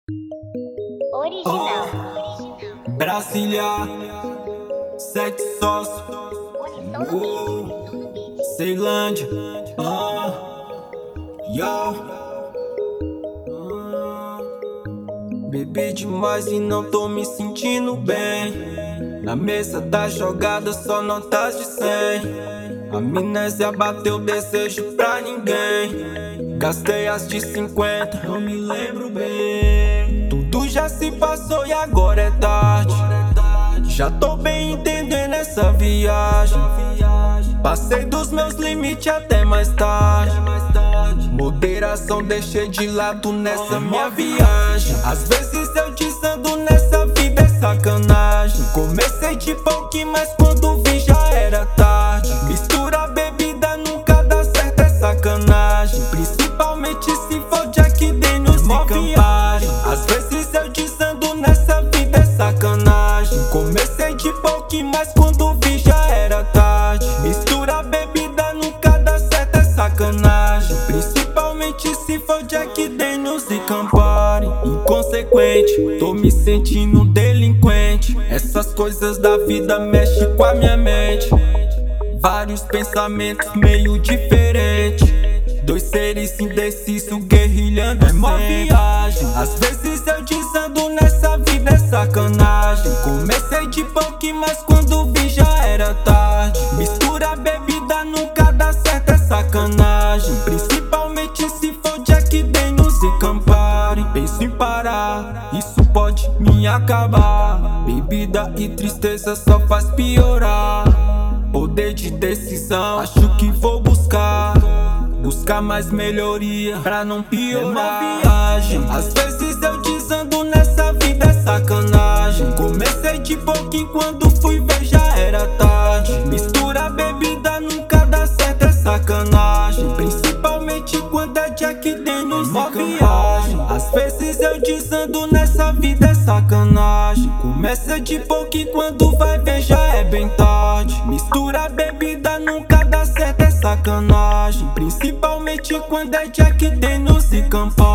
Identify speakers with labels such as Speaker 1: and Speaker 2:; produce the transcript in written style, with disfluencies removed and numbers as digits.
Speaker 1: Original.
Speaker 2: Brasília, sete sócio, Ceilândia, bebi demais e não tô me sentindo bem. Na mesa da jogada só notas de 100. A amnésia bateu desejo pra ninguém. Gastei as de 50, não me lembro bem. Tudo já se passou e agora é tarde. Já tô bem entendendo essa viagem. Passei dos meus limites até mais tarde. Moderação deixei de lado nessa minha viagem. Às vezes eu desando nessa vida é sacanagem. Comecei de pouquinho, mas quando vi já era tarde. Mistura bebida nunca dá certo, é sacanagem. Principalmente se for Jack Daniels e Campari. Às vezes eu desando nessa vida é sacanagem. Comecei de pouquinho, mas quando vi já era tarde. Mistura bebida nunca dá certo, é sacanagem. Principalmente se for Jack Daniels e Campari. Inconsequente, tô me sentindo delinquente. Essas coisas da vida mexem com a minha mente. Vários pensamentos meio diferentes. Dois seres indecisos guerrilhando é mó viagem. Às vezes eu desando nessa vida é sacanagem. Comecei de pouquinho, mas quando vi já era tarde. Mistura bebida nunca dá certo, é sacanagem. Principalmente se for Jack Daniels e Campari. Penso em parar, isso pode me acabar. Bebida e tristeza só faz piorar. Poder de decisão, acho que vou buscar mais melhoria pra não piorar. É viagem. Às vezes eu desando nessa vida é sacanagem. Comecei de pouquinho, quando fui ver já era tarde. Mistura bebida nunca dá certo, é sacanagem. Principalmente quando é Jack Daniels e Campari. Às vezes eu desando nessa vida é sacanagem. Começa de pouquinho, quando vai ver já é bem tarde. Mistura bebida nunca dá certo, é sacanagem. Principalmente quando é Jack Daniels e Campari.